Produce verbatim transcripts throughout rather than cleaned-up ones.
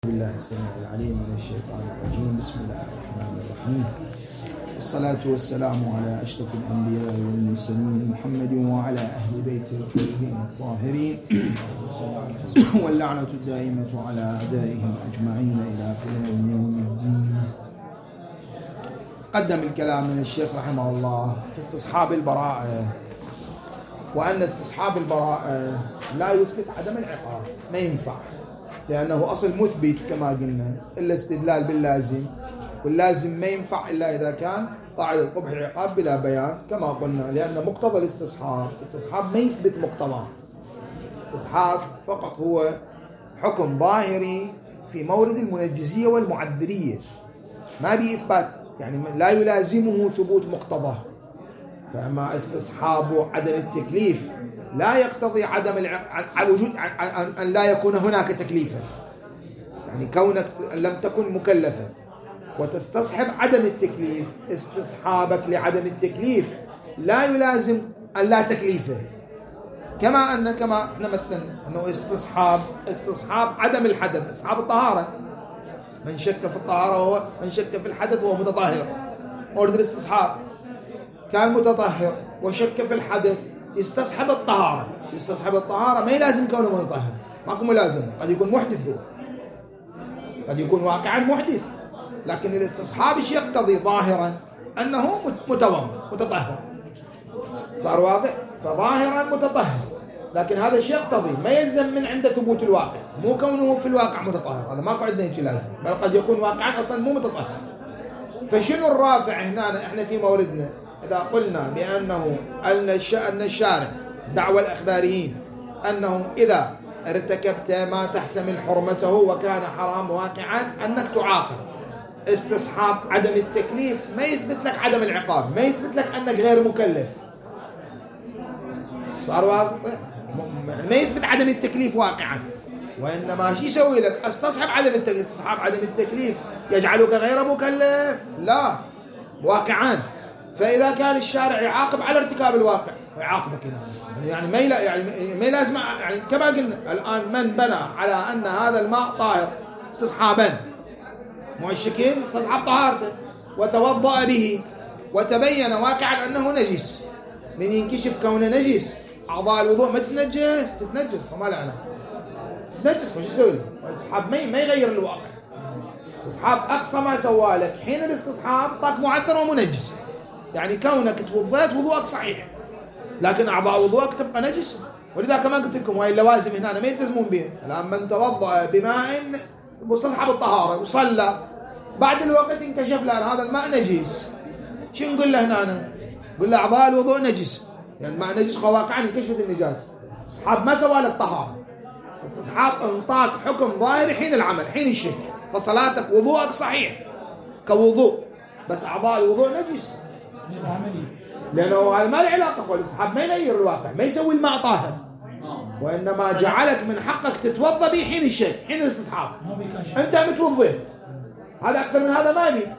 بالله السميع العليم من الشيطان الرجيم. بسم الله الرحمن الرحيم. الصلاة والسلام على أشرف الأنبياء والمرسلين محمد وعلى أهل بيته الطيبين الطاهرين واللعنة الدائمة على أعدائهم أجمعين إلى قيام يوم الدين. قدم الكلام من الشيخ رحمه الله في استصحاب البراءة، وأن استصحاب البراءة لا يثبت عدم العقاب، ما ينفع، لأنه أصل مثبت كما قلنا إلا استدلال باللازم، واللازم ما ينفع إلا إذا كان قاعدة قبح العقاب بلا بيان كما قلنا، لأن مقتضى الاستصحاب الاستصحاب ما يثبت مقتضاه. الاستصحاب فقط هو حكم ظاهري في مورد المنجزية والمعذرية، ما بإثبات، يعني لا يلازمه ثبوت مقتضاه. فأما استصحاب عدم التكليف لا يقتضي عدم على وجود أن لا يكون هناك تكليفا، يعني كونك لم تكن مكلفا وتستصحب عدم التكليف، استصحابك لعدم التكليف لا يلازم أن لا تكليفه، كما أن كما احنا مثلنا أنه استصحاب استصحاب عدم الحدث، استصحاب الطهارة، من شك في الطهارة هو من شك في الحدث وهو متطهر. مورد الاستصحاب كان متطهر وشك في الحدث يستصحب الطهارة، يستصحب الطهارة ما يلازم كونه متطهر، ماكو ملازم، قد يكون محدث، هو قد يكون واقعا محدث، لكن الاستصحاب ايش يقتضي ظاهرا؟ أنه متوضئ متطهر، صار واضح؟ فظاهرا متطهر، لكن هذا الشيء يقتضي ما يلزم من عند ثبوت الواقع، مو كونه في الواقع متطهر، هذا ماكو عندنا شيء لازم، بل قد يكون واقعا أصلا مو متطهر. فشنو الرافع هنا احنا في موردنا؟ إذا قلنا بأنه أن الشارع دعوى الأخباريين أنه إذا ارتكبت ما تحتمل حرمته وكان حرام واقعا أنك تعاقب، استصحاب عدم التكليف ما يثبت لك عدم العقاب، ما يثبت لك أنك غير مكلف، صار واضح؟ ما يثبت عدم التكليف واقعا، وإنما شو يسوي لك؟ استصحب عدم التكليف، استصحاب عدم التكليف يجعلك غير مكلف؟ لا، واقعا. فإذا كان الشارع يعاقب على ارتكاب الواقع يعاقبك هنا، يعني ما يعني ما لازم، يعني كما قلنا الآن من بنى على أن هذا الماء طاهر استصحابا، مؤشكين استصحاب طهارته وتوضأ به وتبين واقعا أنه نجس، من ينكشف كونه نجس أعضاء الوضوء ما تتنجس، تتنجس وما لعنة تتنجس، وش يسوي؟ الاستصحاب ما يغير الواقع، استصحاب أقصى ما سوى لك حين الاستصحاب طاق معثر ومنجس، يعني كونك توضيت وضوءك صحيح لكن أعضاء وضوءك تبقى نجس، ولذا كما قلت لكم وهي اللوازم هنا ما يلتزمون بها. الآن من توضأ بماء مستصحب الطهارة وصلى بعد الوقت انكشف له هذا الماء نجس، شو نقول له هنا؟ نقول له أعضاء الوضوء نجس، يعني الماء نجس واقعا انكشفت النجاسة، استصحاب ما سوى لك طهارة، استصحاب انطاك حكم ظاهري حين العمل حين الشك، فصلاتك وضوءك صحيح كوضوء بس أعضاء الوضوء نجس، لأنه هذا ما له علاقة، والاستصحاب ما يغير الواقع، ما يسوي الماء طاهر، وإنما جعلك من حقك تتوضأ به حين الشك حين الاستصحاب، أنت متوضيت، هذا أكثر من هذا ما بي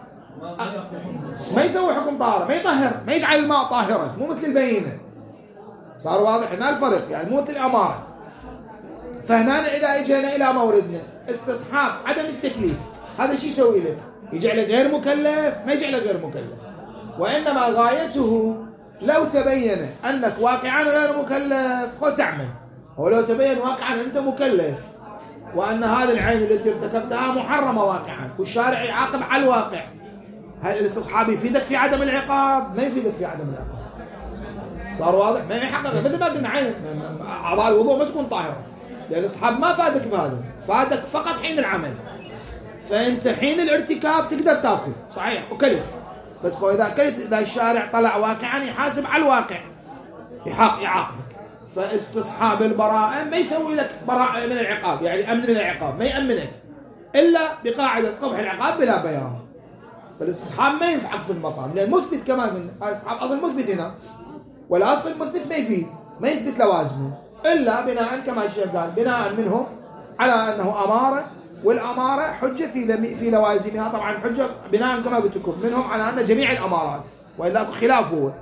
ما يسوي حكم طهارة، ما يطهر، ما يجعل الماء طاهرا، مو مثل البينة، صار واضح هنا الفرق، يعني مو مثل الأمارة. فهنا إذا اجينا إلى موردنا استصحاب عدم التكليف، هذا شو يسوي لك؟ يجعلك غير مكلف؟ ما يجعلك غير مكلف، وإنما غايته لو تبين أنك واقعا غير مكلف خذ تعمل، ولو تبين واقعا أنت مكلف وأن هذه العين التي ارتكبتها محرمة واقعا والشارع يعاقب على الواقع، هل الاستصحاب يفيدك في عدم العقاب؟ ما يفيدك في عدم العقاب، صار واضح؟ ما يحقق، مثل ما قلنا عين أعضاء الوضوء ما تكون طاهرة، لأن الاستصحاب ما فادك بهذا، فادك فقط حين العمل، فأنت حين الارتكاب تقدر تأكل صحيح وكلف، بس إذا كلت إذا الشارع طلع واقعا يحاسب على الواقع يحاق يعاقبك. فاستصحاب البراءة ما يسوي لك براءة من العقاب، يعني أمن من العقاب، ما يأمنك إلا بقاعدة قبح العقاب بلا بيان. فالاستصحاب ما ينفعك في المقام، لأن مثبت كمان من الاستصحاب أصل مثبت هنا، والأصل مثبت ما يفيد، ما يثبت لوازمه إلا بناء كما الشيخ قال بناء منهم على أنه أمارة، والأمارة حجة في في لوازمها، طبعا حجة بناء كما قلت لكم منهم على أن جميع الأمارات، وإلا خلافه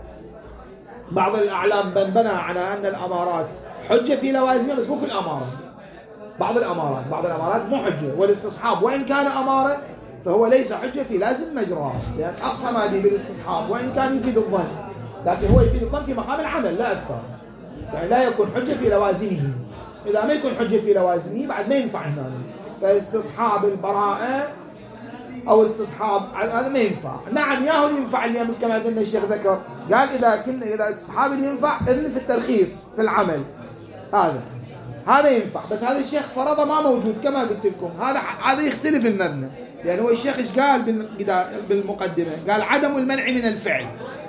بعض الأعلام بنى على أن الأمارات حجة في لوازمها بس مو كل أمارة، بعض الأمارات بعض الأمارات مو حجة، والاستصحاب وإن كان أمارة فهو ليس حجة في لازم مجراه، لأن أقصى ما به بالاستصحاب وإن كان يفيد الظن، لكن هو يفيد الظن في مقام العمل لا أكثر، يعني لا يكون حجة في لوازمه. إذا ما يكون حجة في لوازمه بعد ما ينفع هنا. فاستصحاب البراءة أو استصحاب هذا ما ينفع. نعم ياهو ينفع اللي أمس كما قلنا الشيخ ذكر، قال إذا كنا إذا استصحاب اللي ينفع إذن في الترخيص في العمل هذا هذا ينفع، بس هذا الشيخ فرضه ما موجود كما قلت لكم. هذا هذا يختلف المبنى، لأن يعني هو الشيخ إيش قال بالمقدمة؟ قال عدم المنع من الفعل،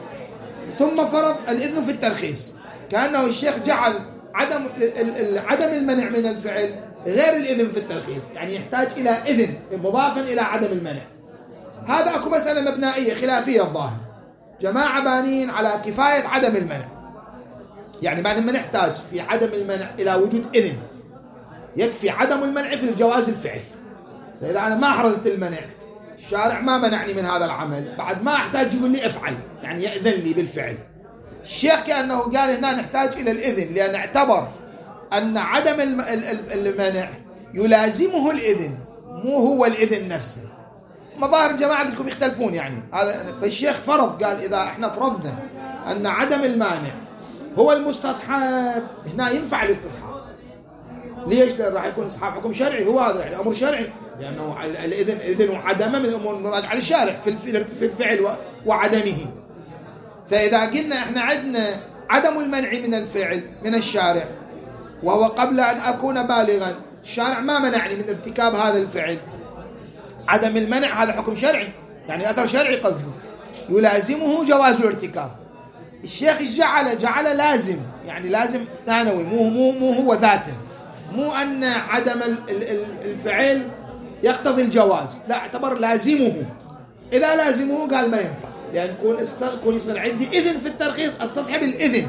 ثم فرض الإذن في الترخيص، كأنه الشيخ جعل عدم عدم المنع من الفعل غير الإذن في الترخيص، يعني يحتاج إلى إذن مضافا إلى عدم المنع. هذا أكو مسألة مبنائية خلافية الظاهر، جماعة بانين على كفاية عدم المنع، يعني ما نحتاج في عدم المنع إلى وجود إذن، يكفي عدم المنع في الجواز الفعلي. إذا أنا ما أحرزت المنع، الشارع ما منعني من هذا العمل، بعد ما أحتاج يقول لي افعل، يعني يأذن لي بالفعل. الشيخ كأنه قال هنا نحتاج إلى الإذن، لأن اعتبر أن عدم المنع يلازمه الإذن، مو هو الإذن نفسه. مظاهر الجماعة لكم يختلفون يعني هذا، فالشيخ فرض قال إذا احنا فرضنا أن عدم المانع هو المستصحب، هنا ينفع الاستصحاب. ليش؟ لأن راح يكون استصحاب حكم شرعي، هو هذا يعني أمر شرعي، لأنه الإذن إذن وعدمه من الأمور المراجعة للشارع في الفعل وعدمه. فإذا قلنا احنا عندنا عدم المنع من الفعل من الشارع، وهو قبل أن أكون بالغا الشارع ما منعني من ارتكاب هذا الفعل، عدم المنع هذا حكم شرعي، يعني أثر شرعي قصدي، يلازمه جواز الارتكاب. الشيخ جعل جعل لازم، يعني لازم ثانوي، مو مو مو هو ذاته، مو أن عدم الفعل يقتضي الجواز، لا اعتبر لازمه. إذا لازمه قال ما ينفع، لأن يكون يكون يصير عندي إذن في الترخيص استصحب الإذن.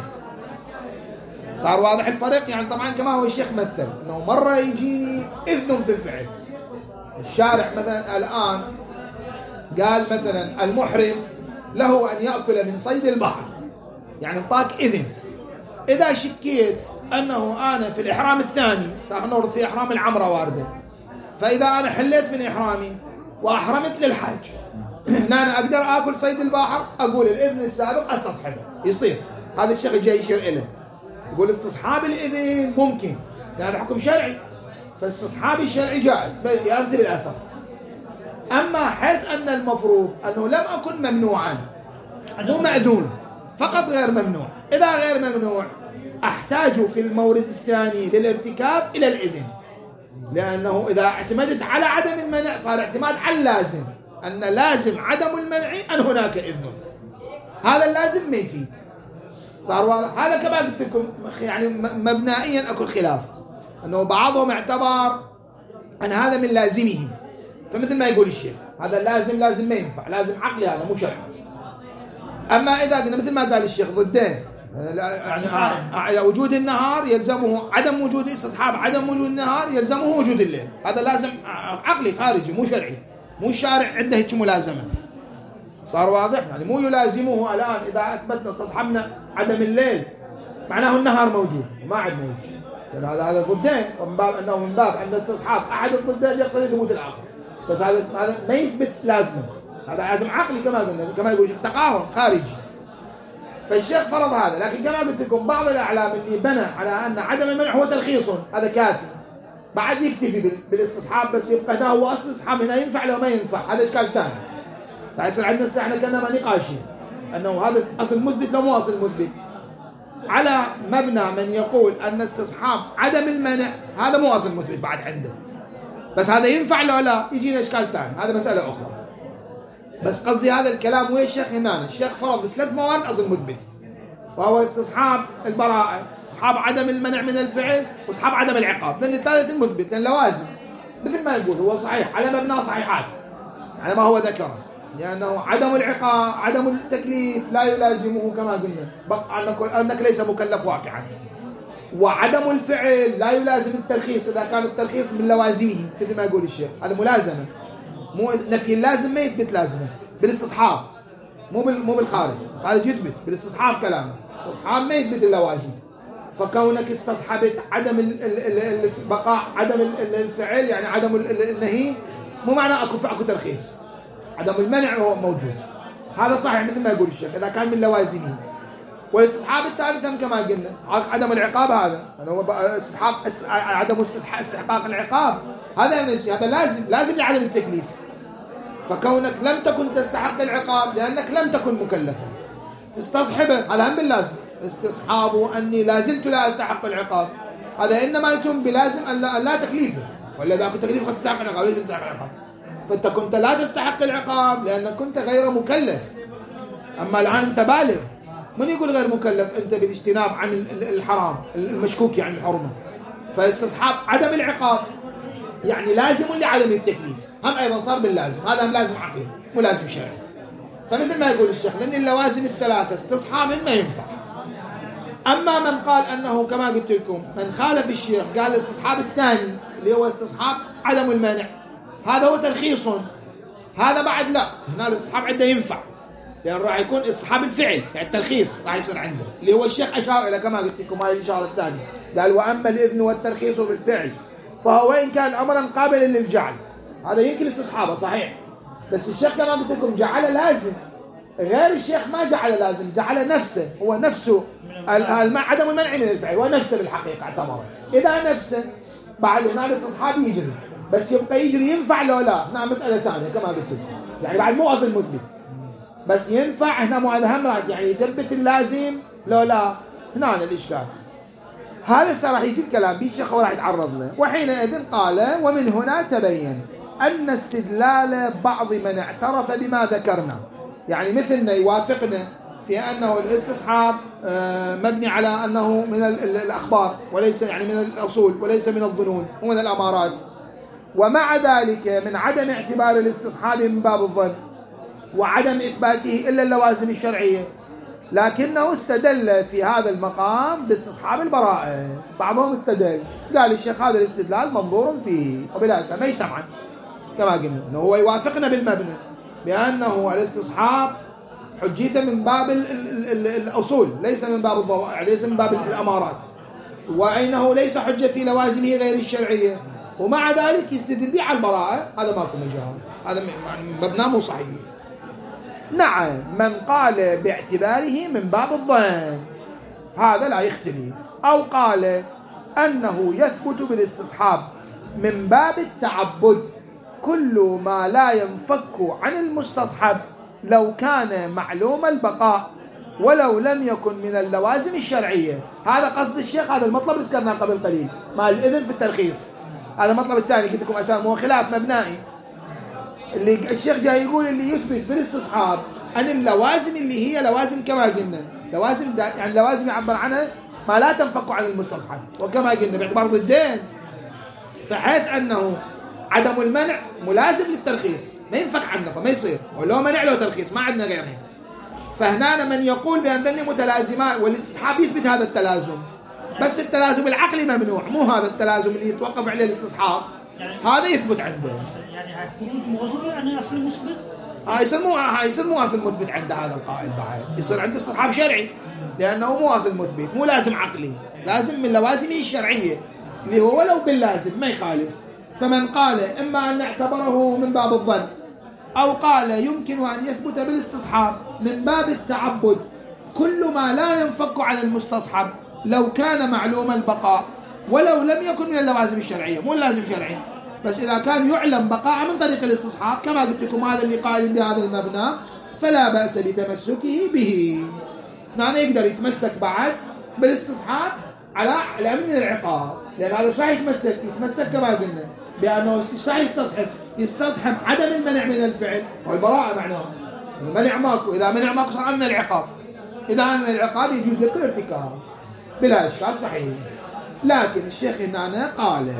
صار واضح الفرق؟ يعني طبعا كما هو الشيخ مثل أنه مرة يجيني إذن في الفعل، الشارع مثلا الآن قال مثلا المحرم له أن يأكل من صيد البحر، يعني انطاك إذن. إذا شكيت أنه أنا في الإحرام الثاني، سأخنور في إحرام العمرة واردة، فإذا أنا حليت من إحرامي وأحرمت للحج، لا أنا أقدر أكل صيد البحر، أقول الإذن السابق استصحبه، يصير. هذا الشيخ جاي يشير إليه، يقول استصحاب الإذن ممكن، لأن هذا حكم شرعي، فاستصحاب الشرعي جائز يرتب الأثر. أما حيث أن المفروض أنه لم أكن ممنوعا، مو مأذون، فقط غير ممنوع. إذا غير ممنوع أحتاج في المورد الثاني للارتكاب إلى الإذن، لأنه إذا اعتمدت على عدم المنع صار اعتماد على اللازم، أن لازم عدم المنع أن هناك إذن، هذا اللازم ما يفيد. صار واضح؟ هذا كما قلت لكم يعني مبنائيا أكو خلاف، أنه بعضهم اعتبر أن هذا من لازمه، فمثل ما يقول الشيخ هذا لازم لازم ما ينفع، لازم عقلي هذا مو شرعي. أما إذا قلنا مثل ما قال الشيخ ضدين، يعني وجود النهار يلزمه عدم وجود استصحاب، عدم وجود النهار يلزمه وجود الليل، هذا لازم عقلي خارجي مو شرعي، مو الشارع عنده هيك ملازمة. صار واضح؟ يعني مو يلازمه الآن إذا أثبتنا استصحبنا عدم الليل معناه النهار موجود وما عندنا هيك، لأن هذا هذا ضدين، ومن باب أنه من باب أن استصحاب أحد الضدين يقتضي ثبوت الآخر، بس هذا هذا ما يثبت لازمه، هذا لازم عقلي كما قلنا، كما يقول الشيخ تقاهر خارجي. فالشيخ فرض هذا، لكن كما قلت لكم بعض الأعلام اللي بنى على أن عدم المنع هو تلخيص، هذا كافي، بعد يكتفي بالاستصحاب بس يبقى هنا هو أصل استصحاب، هنا ينفع لو ما ينفع، هذا إشكال ثاني. فيصير عندنا احنا كنا نقاشين أنه هذا أصل مثبت لو مو أصل مثبت، على مبنى من يقول أن استصحاب عدم المنع هذا مو أصل مثبت بعد عنده، بس هذا ينفع لو لا يجينا إشكال ثاني، هذا مسألة أخرى. بس قصدي هذا الكلام وين الشيخ هنا؟ الشيخ فرض ثلاث مواد أصل مثبت، وهو استصحاب البراءة، استصحاب عدم المنع من الفعل، واستصحاب عدم العقاب، لأن الثالث المثبت لأن لوازم، مثل ما يقول هو صحيح على مبنى صحيحات على ما هو ذكره، لأنه عدم العقاب عدم التكليف لا يلازمه كما قلنا بقى أنك ليس مكلف واقعا، وعدم الفعل لا يلازم الترخيص إذا كان الترخيص من لوازمه مثل ما يقول الشيخ، هذا ملازمة، مو نفي اللازم ما يثبت لازمه بالاستصحاب، مو مو بالخارج، هذا يثبت بالاستصحاب كلامه، الاستصحاب ما يثبت اللوازم. فكونك استصحبت عدم بقاء عدم الفعل يعني عدم النهي مو معنى اكو اكو ترخيص. عدم المنع هو موجود، هذا صحيح مثل ما يقول الشيخ اذا كان من لوازمه. والاستصحاب الثالث كما قلنا عدم العقاب، هذا يعني هو استصحاب عدم استحقاق العقاب، هذا هذا لازم لازم لعدم التكليف. فكونك لم تكن تستحق العقاب لانك لم تكن مكلفا تستصحبه، هذا هم باللازم. استصحاب اني لازلت لا استحق العقاب، هذا انما يتم بلازم ان لا, لا تكليفه، ولا اذا كنت تكليف قد تستحق العقاب ليش تستحق العقاب؟ فانت كنت لا تستحق العقاب لانك كنت غير مكلف. اما الان انت بالغ، من يقول غير مكلف؟ انت بالاجتناب عن الحرام المشكوك يعني الحرمه. فاستصحاب عدم العقاب يعني لازم لعدم التكليف، هم ايضا صار باللازم، هذا هم لازم عقلي مو لازم شرعي. فمثل ما يقول الشيخ لان اللوازم الثلاثه استصحاب ما ينفع. اما من قال انه كما قلت لكم من خالف الشيخ قال الاستصحاب الثاني اللي هو استصحاب عدم المانع هذا هو ترخيص، هذا بعد لا، هنا الاستصحاب عنده ينفع لأن راح يكون استصحاب الفعل يعني الترخيص راح يصير عنده، اللي هو الشيخ أشار إلى كما قلت لكم هاي الإشارة الثانية، قال وأما الإذن والترخيص بالفعل فهو وإن كان أمرا قابلا للجعل، هذا يمكن استصحابه صحيح، بس الشيخ كما قلت لكم جعل لازم، غير الشيخ ما جعل لازم، جعل نفسه، هو نفسه عدم المنع من الفعل هو نفسه بالحقيقة اعتبره، إذا نفسه بعد هنا الاستصحاب يجري، بس يبقى يجري ينفع لو لا، هنا مسألة ثانية كما قلت لكم، يعني بعد مو أصل مثبت بس ينفع هنا مو هذا هم راح يعني يثبت اللازم لو لا، هنا الإشكال. هذا راح يجي الكلام به الشيخ وراح يتعرض له. وحينئذ قال ومن هنا تبين أن استدلال بعض من اعترف بما ذكرنا، يعني مثلنا يوافقنا في أنه الاستصحاب مبني على أنه من الأخبار وليس يعني من الأصول وليس من الظنون ومن الأمارات، ومع ذلك من عدم اعتبار الاستصحاب من باب الظن وعدم إثباته إلا اللوازم الشرعية، لكنه استدل في هذا المقام باستصحاب البراءة. بعضهم استدل قال الشيخ هذا الاستدلال منظور فيه وبلا ما يجتمع كما قلنا أنه هو يوافقنا بالمبنى بأنه الاستصحاب حجيته من باب ال ال ال الأصول ليس من باب الضوائع ليس من باب الأمارات، وأنه ليس حجة في لوازمه غير الشرعية، ومع ذلك يستدل به على البراءة، هذا ماكو مجال، هذا مبناه مو صحيح. نعم من قال باعتباره من باب الظن هذا لا يختلف، أو قال أنه يثبت بالاستصحاب من باب التعبد كل ما لا ينفك عن المستصحب لو كان معلوم البقاء ولو لم يكن من اللوازم الشرعية. هذا قصد الشيخ، هذا المطلب اللي ذكرناه قبل قليل مع الإذن في الترخيص، هذا المطلب الثاني قلت لكم أشار هو خلاف مبنائي اللي الشيخ جاي يقول اللي يثبت بالاستصحاب أن اللوازم اللي هي لوازم كما قلنا لوازم يعني لوازم يعبر عنها ما لا تنفك عن المستصحب، وكما قلنا باعتبار ضدين، فحيث أنه عدم المنع ملازم للترخيص ما ينفك عنه فما يصير، ولو منع له ترخيص ما عندنا غيره. فهنا من يقول بأن ذني متلازمات والاستصحاب يثبت هذا التلازم، بس التلازم العقلي ممنوع، مو هذا التلازم اللي يتوقف عليه الاستصحاب يعني هذا يثبت عنده. يعني هاي خروج موضوع يعني أصل مثبت، هاي يصير مو هاي يصير مو أصل مثبت عند هذا القائل، بعد يصير عنده استصحاب شرعي لأنه مو أصل مثبت، مو لازم عقلي، لازم من لوازمه الشرعية اللي هو ولو باللازم ما يخالف. فمن قال إما أن اعتبره من باب الظن أو قال يمكن أن يثبت بالاستصحاب من باب التعبد كل ما لا ينفك عن المستصحب لو كان معلوم البقاء ولو لم يكن من اللوازم الشرعية، مو لازم شرعي، بس إذا كان يعلم بقاء من طريق الاستصحاب كما قلت لكم هذا اللي قائل بهذا المبنى فلا بأس بتمسكه به. يعني يقدر يتمسك بعد بالاستصحاب على الأمن من العقاب، لأن هذا صحيح يتمسك يتمسك كما قلنا بأنه صحيح يستصحب يستصحب عدم المنع من الفعل والبراءة معناه المنع ماكو، إذا منع ماكو صار من العقاب، إذا من العقاب يجوز لك الارتكاب بلا إشكال صحيح. لكن الشيخ هنا قال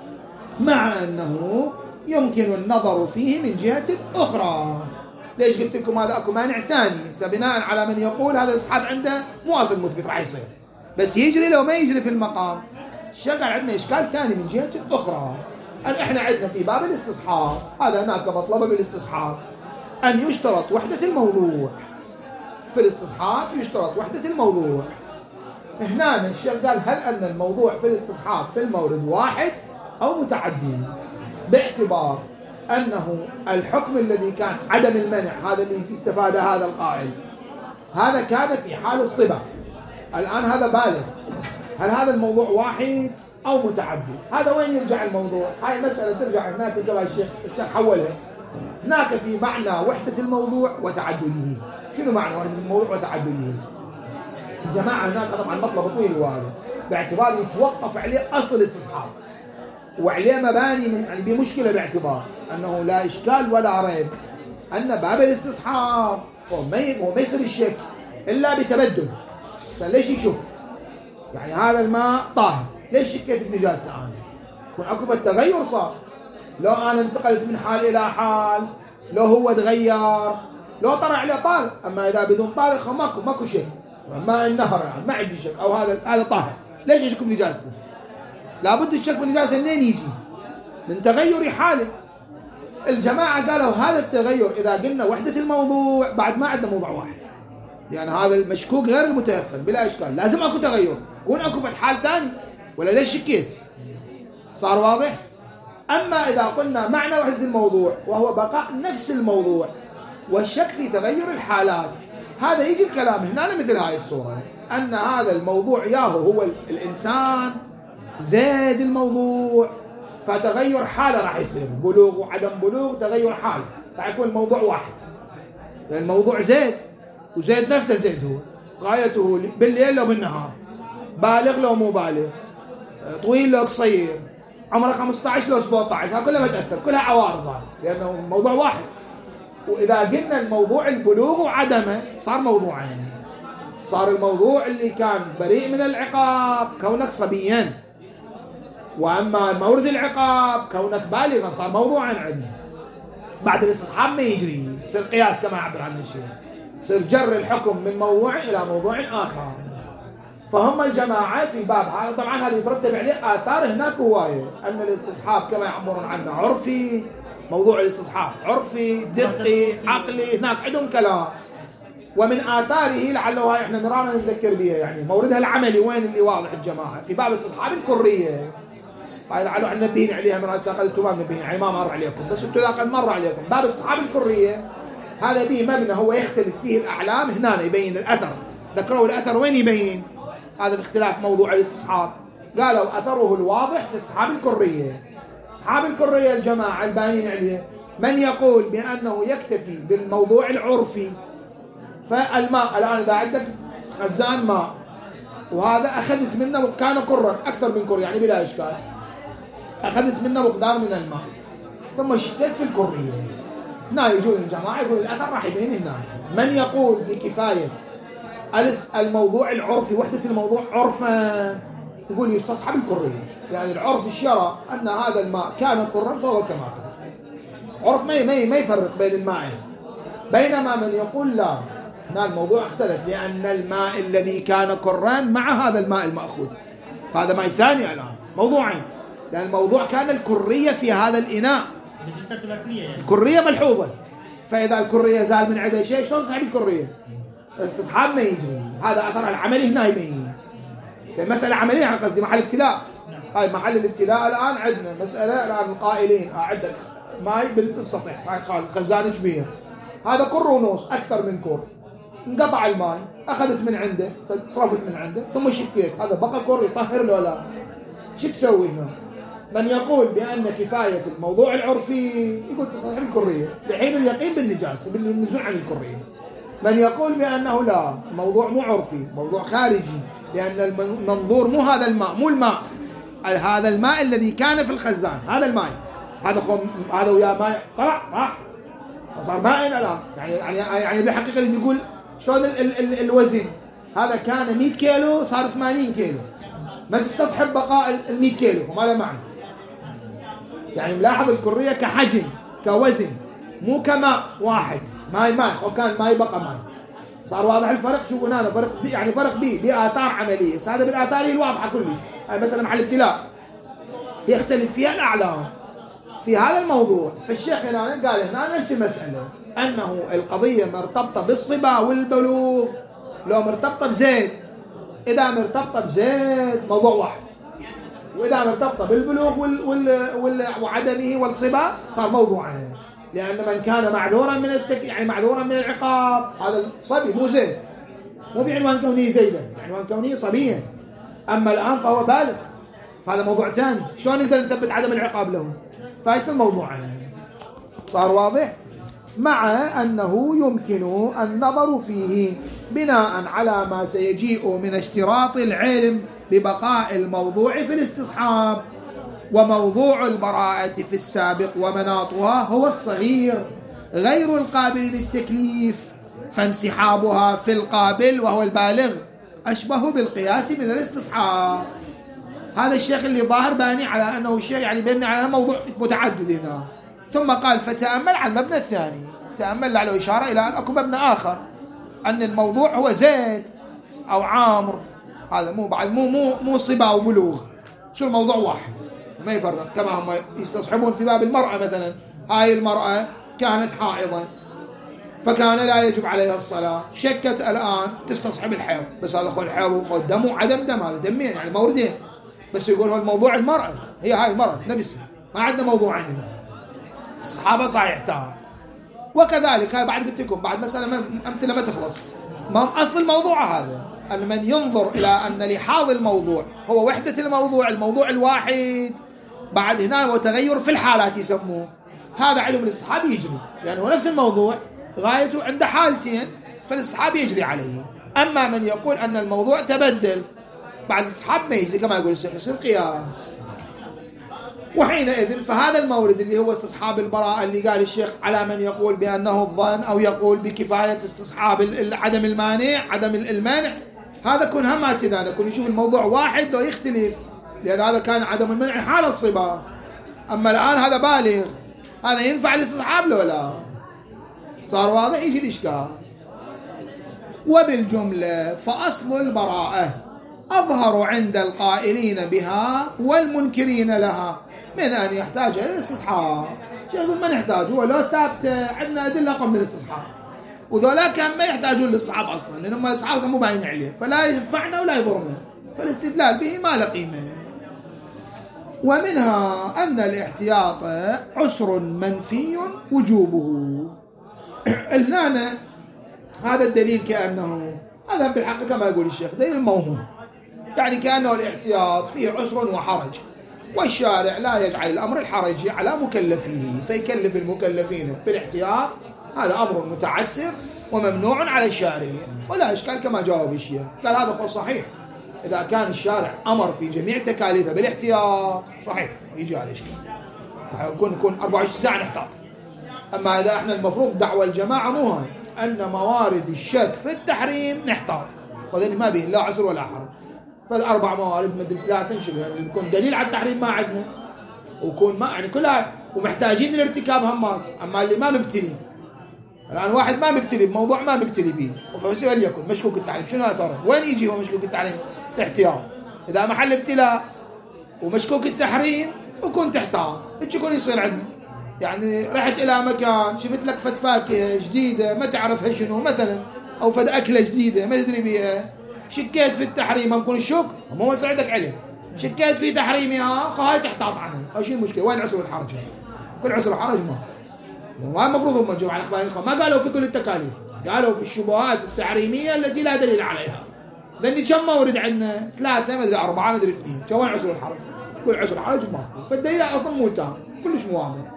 مع أنه يمكن النظر فيه من جهة أخرى. ليش قلت لكم هذا أكو مانع ثاني بناء على من يقول هذا الاستصحاب عنده مو أصل مثبت راح يصير بس يجري لو ما يجري في المقام. الشيخ قال عندنا إشكال ثاني من جهة أخرى، أن إحنا عندنا في باب الاستصحاب هذا هناك مطلب بالاستصحاب أن يشترط وحدة الموضوع، في الاستصحاب يشترط وحدة الموضوع، هنا الشيخ قال هل أن الموضوع في الاستصحاب في المورد واحد أو متعدد، باعتبار أنه الحكم الذي كان عدم المنع، هذا اللي استفاد هذا القائل، هذا كان في حال الصبا. الآن هذا بالغ، هل هذا الموضوع واحد أو متعدد؟ هذا وين يرجع الموضوع؟ هاي مسألة ترجع هناك كما الشيخ الشيخ حولها. هناك في معنى وحدة الموضوع وتعدده. شنو معنى وحدة الموضوع وتعدده؟ الجماعة هناك طبعا مطلب طويل وهذا، باعتبار يتوقف عليه أصل الاستصحاب وعليه مباني من يعني بمشكلة، باعتبار أنه لا إشكال ولا ريب أن باب الاستصحاب هو ما يصير الشك إلا بتبدل. ليش يشك؟ يعني هذا الماء طاهر، ليش شكيت بنجاسته أنا؟ يكون أكو التغير صار، لو أنا انتقلت من حال إلى حال، لو هو تغير، لو طلع عليه طارق. أما إذا بدون طارق ماكو ماكو شك، ما النهر يعني ما عندي شك، أو هذا هذا طاهر، ليش يشك بنجاسته؟ لابد الشك بالنجاسة منين يجي؟ من تغير حاله. الجماعة قالوا هذا التغير إذا قلنا وحدة الموضوع بعد ما عندنا موضوع واحد، يعني هذا المشكوك غير المتيقن بلا إشكال، لازم أكو تغير، يكون أكو في حال ثاني، ولا ليش شكيت؟ صار واضح؟ أما إذا قلنا معنى وحدة الموضوع وهو بقاء نفس الموضوع والشك في تغير الحالات، هذا يجي الكلام هنا مثل هاي الصورة، أن هذا الموضوع ياهو هو الإنسان زاد الموضوع، فتغير حالة راح يصير، بلوغ وعدم بلوغ، تغير حالة، راح يكون الموضوع واحد، لأن الموضوع زاد، وزاد نفسه زاد، هو غايته بالليل لو بالنهار، بالغ لو مو بالغ، طويل لو قصير، عمره خمسة عشر لو سبعة عشر، كلها ما تأثر، كلها عوارض، لأنه الموضوع واحد. وإذا قلنا الموضوع البلوغ وعدمه صار موضوعين، صار الموضوع اللي كان بريء من العقاب كونك صبيا، وأما مورد العقاب كونك بالغا صار موضوعين عندنا. بعد الاستصحاب ما يجري، يصير قياس كما عبر عنه الشيخ، يصير جر الحكم من موضوع إلى موضوع آخر. فهم الجماعة في باب هذا طبعا هذا يترتب عليه آثار هناك هواية، أن الاستصحاب كما يعبرون عنه عرفي، موضوع الاستصحاب عرفي دقي عقلي، هناك عندهم كلام. ومن آثاره لعله هاي احنا نرانا نتذكر بها، يعني موردها العملي وين اللي واضح الجماعة في باب الاستصحاب الكرية، هاي لعله احنا نبهين عليها من هسه قلتوا ما نبهين، يعني ما مر عليكم، بس انتم اذا قد مر عليكم باب الاستصحاب الكرية هذا به مبنى هو يختلف فيه الأعلام، هنا يبين الأثر، ذكروا الأثر وين يبين؟ هذا باختلاف موضوع الاستصحاب، قالوا أثره الواضح في استصحاب الكرية. استصحاب الكرية الجماعة البانين عليه من يقول بأنه يكتفي بالموضوع العرفي، فالماء الآن إذا عندك خزان ماء وهذا أخذت منه كان كرا أكثر من كر، يعني بلا إشكال أخذت منه مقدار من الماء ثم شكيت في الكرية، هنا يجون الجماعة يقول الأثر راح يبين هنا. من يقول بكفاية الموضوع العرفي وحدة الموضوع عرفا، يقول يستصحب الكرية، يعني العرف الشرع أن هذا الماء كان كرا فهو كما كان، عرف ما ما يفرق بين الماء. بينما من يقول لا، هنا الموضوع اختلف، لأن الماء الذي كان كرا مع هذا الماء المأخوذ، فهذا ماء ثاني الآن موضوعين، لأن الموضوع كان الكرية في هذا الإناء، الكرية ملحوظة، فإذا الكرية زال من عدة شيء شلون صاحب الكرية؟ استصحاب ما يجري، هذا أثر العملي هنا يبين. في مسألة عملية عن قصدي محل ابتلاء، هاي محل الابتلاء الآن عندنا مسألة الآن القائلين عندك ماي بالسطح، هاي قال خزان شبيه، هذا كر ونص أكثر من كر، انقطع الماء أخذت من عنده صرفت من عنده ثم شكيت، هذا بقى كر يطهر له لا؟ شو تسوي هنا؟ من يقول بأن كفاية الموضوع العرفي يقول تصحيح الكرية لحين اليقين بالنجاسة بالنزول عن الكرية. من يقول بأنه لا، الموضوع مو عرفي، موضوع خارجي، لأن المنظور مو هذا الماء، مو الماء، هذا الماء الذي كان في الخزان، هذا الماء، هذا خم هذا ويا ماء طلع راح صار ماء الآن، يعني يعني يعني بالحقيقة اللي يقول شلون ال ال ال الوزن، هذا كان مئة كيلو صار ثمانين كيلو، ما تستصحب بقاء ال مئة كيلو، وما له معنى. يعني ملاحظ الكرية كحجم كوزن، مو كماء واحد، ماي ماء أو كان ماي بقى ماي. صار واضح الفرق؟ شوفوا هنا فرق، يعني فرق بيه بآثار عملية، هذا بالآثار الواضحة كلش. هاي مثلا محل ابتلاء يختلف فيها الأعلام في هذا الموضوع، فالشيخ هنا قال هنا نفس المسألة، أنه القضية مرتبطة بالصبا والبلوغ، لو مرتبطة بزيد إذا مرتبطة بزيد موضوع واحد، وإذا مرتبطة بالبلوغ وال وال وال وعدمه والصبا صار موضوعين، لأن من كان معذورا من التك يعني معذورا من العقاب هذا الصبي مو زيد، مو بعنوان كونه زيدا، بعنوان كونه صبيا. أما الآن فهو بالغ، هذا موضوع ثاني. شلون نقدر نثبت عدم العقاب له؟ فايش الموضوعين. صار واضح؟ مع أنه يمكن النظر فيه بناء على ما سيجيء من اشتراط العلم ببقاء الموضوع في الاستصحاب، وموضوع البراءة في السابق ومناطها هو الصغير غير القابل للتكليف، فانسحابها في القابل وهو البالغ أشبه بالقياس من الاستصحاب. هذا الشيخ اللي ظاهر باني على أنه الشيخ يعني بيبني على موضوع متعدد هنا، ثم قال فتأمل على المبنى الثاني، تأمل على إشارة إلى أن أكو مبنى آخر، أن الموضوع هو زيد أو عامر، هذا مو بعد مو مو مو صبا وبلوغ، شو الموضوع واحد ما يفرق. كما هم يستصحبون في باب المرأة مثلا، هاي المرأة كانت حائضا فكان لا يجب عليها الصلاة، شكت الآن تستصحب الحيض، بس هذا خو الحيض وخو الدم وعدم دم، هذا دمين يعني موردين، بس يقول هو الموضوع المرأة، هي هاي المرأة نفسها، ما عندنا موضوعين هنا. الصحابة صحيح تام. وكذلك هاي بعد قلت لكم بعد مسألة أمثلة ما تخلص، ما أصل الموضوع هذا أن من ينظر إلى أن لحاظ الموضوع هو وحدة الموضوع، الموضوع الواحد، بعد هنا وتغير في الحالات يسموه، هذا علم الاستصحاب يجري، يعني هو نفس الموضوع غايته عند حالتين فالاستصحاب يجري عليه. أما من يقول أن الموضوع تبدل بعد الاستصحاب ما يجري كما يقول الشيخ يصير قياس. وحينئذ فهذا المورد اللي هو استصحاب البراءة اللي قال الشيخ على من يقول بأنه الظن أو يقول بكفاية استصحاب عدم المانع عدم المانع، هذا كن هماتنا نكون نشوف الموضوع واحد لو يختلف، لأن هذا كان عدم المنع حال الصبا، أما الآن هذا بالغ، هذا ينفع الاستصحاب له لا؟ صار واضح يجي الإشكال. وبالجملة فأصل البراءة أظهر عند القائلين بها والمنكرين لها من أن يحتاج إلى الاستصحاب. شو يقول ما نحتاج، هو لو ثابتة عندنا أدلة قم من الاستصحاب، وذولاك ما يحتاجون للاستصحاب أصلا لأنهم الاستصحاب مو باين عليه، فلا ينفعنا ولا يضرنا، فالاستدلال به ما له قيمة. ومنها أن الاحتياط عسر منفي وجوبه. قلنا هذا الدليل كأنه هذا بالحق كما يقول الشيخ دليل موهوم، يعني كأنه الاحتياط فيه عسر وحرج، والشارع لا يجعل الأمر الحرجي على مكلفيه فيكلف المكلفين بالاحتياط، هذا أمر متعسر وممنوع على الشارع ولا إشكال كما جاوب الشيخ. قال هذا هو صحيح، إذا كان الشارع أمر في جميع تكاليفه بالاحتياط صحيح ويجي على إشكال، يكون يكون أربعة وعشرين ساعة نحتاط. أما إذا إحنا المفروض دعوة الجماعة مو هاي، أن موارد الشك في التحريم نحتاط، وذلك ما بين لا عسر ولا حرج، فالأربع موارد مدري ثلاثة نشوف يعني يكون دليل على التحريم ما عندنا، ويكون ما يعني كلها ومحتاجين الارتكاب همات. أما اللي ما مبتلي الآن واحد ما مبتلي بموضوع ما مبتلي به فسؤال يكون مشكوك التحريم، شنو أثره؟ وين يجي هو مشكوك التحريم؟ الاحتياط. إذا محل ابتلاء ومشكوك التحريم وكنت تحتاط، ايش يكون يصير عندنا؟ يعني رحت إلى مكان شفت لك فد فاكهة جديدة ما تعرفها شنو مثلا، أو فد أكلة جديدة ما تدري بيها، شكيت في التحريم ممكن الشك مو ساعدك عليه، شكيت في تحريمها خاي تحتاط عنها، ايش المشكلة؟ وين عسر الحرج؟ كل عسر الحرج ما ما المفروض هم جماعة الأخبار ما قالوا في كل التكاليف، قالوا في الشبهات التحريمية التي لا دليل عليها. ذني كم مورد عندنا؟ ثلاثة مدري أربعة مدري اثنين، شو وين عسر الحرج؟ كل عسر الحرج ما، فالدليل أصلا مو تام كلش مو واضح.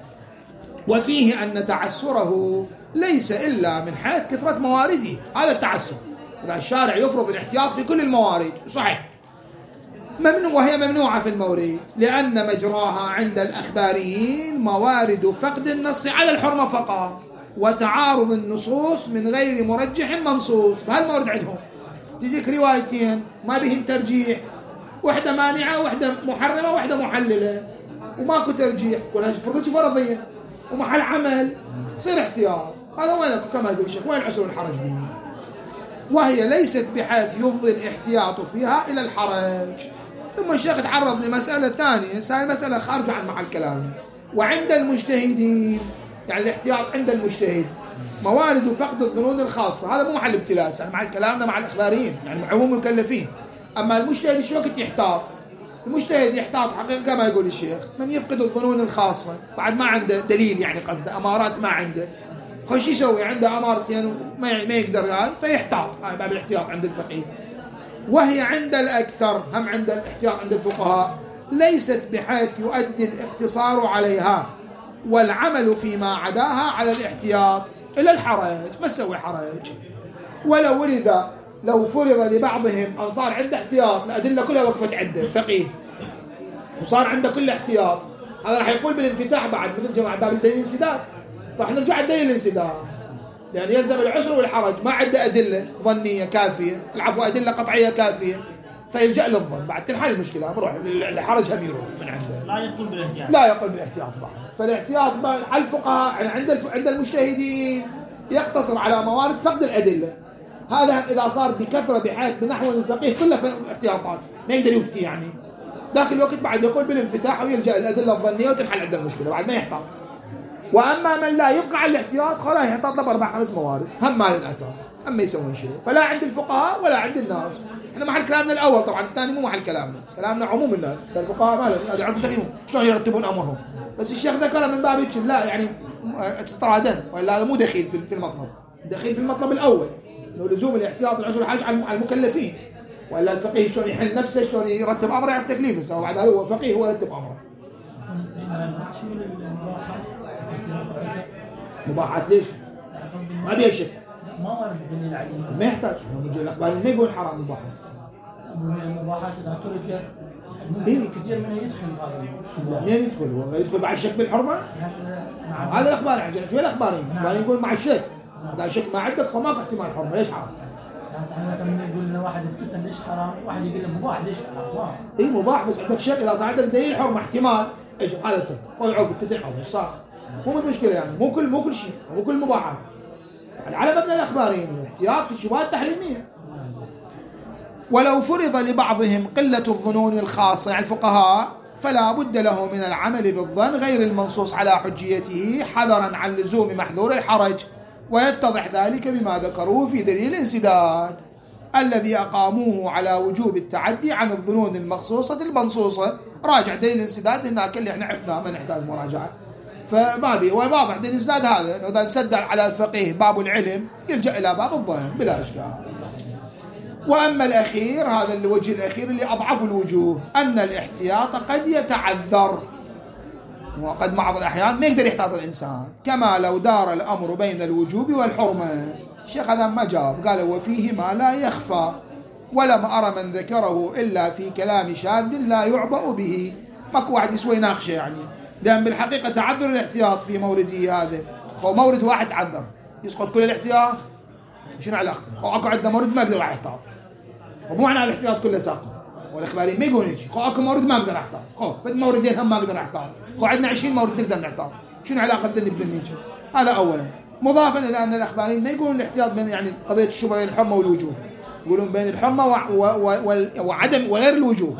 وفيه أن تعسره ليس إلا من حيث كثرة موارده، هذا التعسر. إذا الشارع يفرض الاحتياط في كل الموارد صحيح ممنوع، وهي ممنوعة في المورد لأن مجراها عند الأخباريين موارد فقد النص على الحرمة فقط وتعارض النصوص من غير مرجح منصوص. بهالمورد عندهم تجيك روايتين ما بهم ترجيح، واحدة مانعة واحدة محرمة واحدة محللة وماكو ترجيح، كلها فرضت فرضية ومحل عمل صير احتياط. هذا وين كما يقول الشيخ وين عسر الحرج به؟ وهي ليست بحيث يفضي الاحتياط فيها إلى الحرج. ثم الشيخ تعرض لمسألة ثانية، هاي المسألة خارجة عن مع الكلام. وعند المجتهدين يعني الاحتياط عند المجتهد موارد فقد الظنون الخاصة هذا مو محل ابتلاس، يعني مع كلامنا مع الإخباريين يعني عموم المكلفين. أما المجتهد شو وقت يحتاط؟ المجتهد يحتاط حقيقة كما يقول الشيخ، من يفقد الظنون الخاصة بعد ما عنده دليل، يعني قصده أمارات ما عنده، خش يسوي عنده أمارتين ما ما يقدر هذا فيحتاط. هاي باب الاحتياط عند الفقيه. وهي عند الأكثر، هم عند الاحتياط عند الفقهاء، ليست بحيث يؤدي الاقتصار عليها والعمل فيما عداها على الاحتياط إلا الحرج، ما تسوي حرج. ولو ولذا لو فرض لبعضهم أن صار عنده احتياط الأدلة كلها وقفت عنده فقيه وصار عنده كل احتياط، هذا راح يقول بالانفتاح بعد مثل جماعة باب الدليل الانسداد، راح نرجع الدليل الانسداد لأن يعني يلزم العسر والحرج، ما عنده أدلة ظنية كافية، العفو أدلة قطعية كافية، فيلجأ للظن بعد تنحل المشكلة، بروح الحرج هم يروح من عنده. لا يقول بالاحتياط، لا يقول بالاحتياط بعد. فالاحتياط على الفقهاء عند عند المجتهدين يقتصر على موارد فقد الأدلة. هذا إذا صار بكثرة بحيث بنحو الفقيه كله احتياطات ما يقدر يفتي، يعني ذاك الوقت بعد يقول بالانفتاح ويلجأ الأدلة الظنية وتنحل عنده المشكلة بعد ما يحتاط. وأما من لا يبقى على الاحتياط خلاص يحتاط له بأربع خمس موارد هم مال الأثر، أما يسوون شيء، فلا عند الفقهاء ولا عند الناس. إحنا محل كلامنا الأول طبعا، الثاني مو محل كلامنا، كلامنا عموم الناس. الفقهاء ما لهم يعرفوا تقييمهم شلون يرتبون أمرهم، بس الشيخ ذكر من باب الجن لا يعني استطرادا، ولا هذا مو دخيل في المطلب، دخيل في المطلب الأول إنه لزوم الاحتياط العسر الحاج على المكلفين، ولا الفقيه شلون يحل نفسه شلون يرتب أمره يعرف تكليفه، سواء بعد هذا هو فقيه هو يرتب أمره. مباحات ليش؟ ما بيها شك، ما ورد دليل عليه، ما يحتاج. الأخبار ما يقول حرام مباحات. المباحات إذا تركت يعني كثير منها يدخل هذا الشبهات. منين يدخل؟ هو يدخل مع الشك بالحرمة؟ هذا الأخبار عندنا شو الأخبارين؟ الأخبارين يقول مع الشك، إذا الشك ما عندك فماك احتمال حرمة، ليش حرام؟ هسه احنا مثلا يقول لنا واحد التتن ليش حرام؟ واحد يقول له مباح ليش حرام؟ اي مباح بس عندك شك، إذا صار عندك دليل حرمة احتمال اجي هذا التتن، هو يعوف التتن حرام، ايش صار؟ مو المشكلة يعني، مو كل مو كل شيء، مو كل مباحات. يعني على مبنى الأخبارين الاحتياط في الشبهات التحريمية. ولو فرض لبعضهم قلة الظنون الخاصة يعني الفقهاء فلا بد له من العمل بالظن غير المنصوص على حجيته حذرا عن لزوم محذور الحرج، ويتضح ذلك بما ذكروه في دليل الانسداد الذي أقاموه على وجوب التعدي عن الظنون المخصوصة المنصوصة. راجع دليل الانسداد هناك اللي احنا عرفناه ما نحتاج مراجعة، فما بي واضح دليل الانسداد هذا إنه إذا انسد على الفقيه باب العلم يلجأ إلى باب الظن بلا إشكال. وأما الأخير هذا الوجه الأخير اللي أضعف الوجوه أن الاحتياط قد يتعذر، وقد بعض الأحيان ما يقدر يحتاط الإنسان، كما لو دار الأمر بين الوجوب والحرمة. الشيخ هذا ما جاب، قال وفيه ما لا يخفى ولم أرى من ذكره إلا في كلام شاذ لا يعبأ به. ماكو واحد يسوي ناقشة يعني، لأن بالحقيقة تعذر الاحتياط في مورده هذا، هو مورد واحد تعذر يسقط كل الاحتياط، شنو علاقته؟ أو أكو عندنا مورد ما أقدر أحتاط، ومو معنى الاحتياط كله ساقط، والإخباريين ما يقولون هيك، خو أكو مورد ما أقدر أحتاط، خو بد موردين هم ما أقدر أحتاط، خو عندنا عشرين مورد نقدر نحتاط، شنو علاقة بدنا بدنا هيك؟ هذا أولا. مضافا إلى أن الإخباريين ما يقولون الاحتياط بين يعني قضية الشبهة بين الحرمة والوجوب، يقولون بين الحرمة وعدم وغير الوجوب،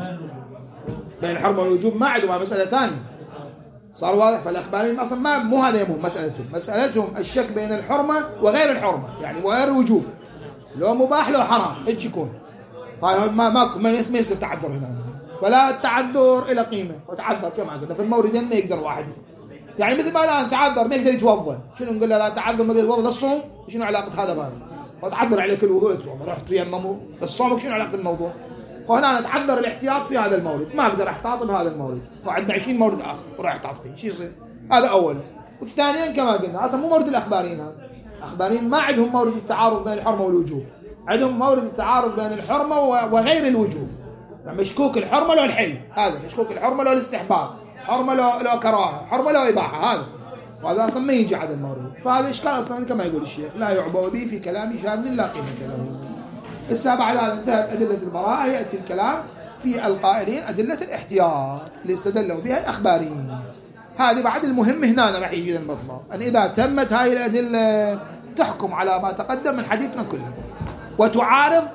بين الحرمة والوجوب ما عندهم مسألة ثانية، صار واضح. فالأخباريين أصلا ما مو هذا يهمهم مسألتهم، مسألتهم الشك بين الحرمة وغير الحرمة، يعني وغير الوجوب، لو مباح لو حرام ايش يكون، هاي ما ماكو ما يصير تعذر هنا، فلا التعذر إلى قيمة، وتعذر كما قلنا في الموردين ما يقدر واحد، يعني مثل ما الآن تعذر ما يقدر يتوضأ، شنو نقول له لا تعذر ما يقدر يتوضأ للصوم، شنو علاقة هذا بهذا؟ وتعذر عليك الوضوء يتوضأ، رحت يمموا الصوم شنو علاقة الموضوع؟ فهنا نتعذر الاحتياط في هذا المورد، ما أقدر أحتاط بهذا المورد، فعندنا عشرين مورد آخر وراح أحتاط فيه، شو يصير؟ هذا أولا. والثانيا كما قلنا أصلا مو مورد الأخباريين، هذا الأخباريين ما عندهم مورد التعارض بين الحرمة والوجوب، عندهم مورد التعارض بين الحرمة وغير الوجوب، يعني مشكوك الحرمة لو الحل، هذا مشكوك الحرمة لو الاستحباب، حرمة لو لو كراهة، حرمة لو إباحة، هذا وهذا أصلا ما يجي على المورد، فهذا إشكال أصلا كما يقول الشيخ لا يعبأ به في كلام شاذ لا قيمة له. السابع بعد هذا انتهت أدلة البراءة، يأتي الكلام في القائلين أدلة الاحتياط اللي استدلوا بها الأخباريين. هذه بعد المهم هنا راح يجي المطلب أن إذا تمت هاي الأدلة تحكم على ما تقدم من حديثنا كله، وتعارض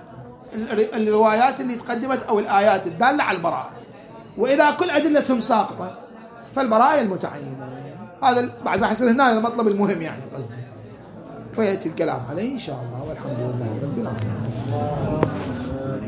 الروايات اللي تقدمت أو الآيات الدالة على البراءة، وإذا كل أدلتهم ساقطة فالبراءة المتعينة. هذا بعد راح يصير هنا المطلب المهم يعني قصدي. ويأتي الكلام عليه إن شاء الله، والحمد لله رب العالمين.